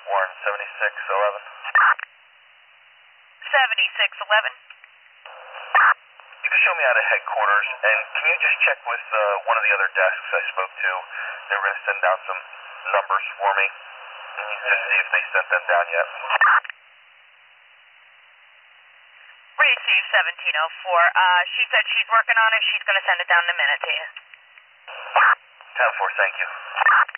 Warren, 7611. 7611. You can show me out of headquarters, and can you just check with one of the other desks I spoke to? They were going to send out some numbers for me. Can you just see if they sent them down yet? Receive 1704. She said she's working on it. She's going to send it down in a minute to you. 10-4, thank you.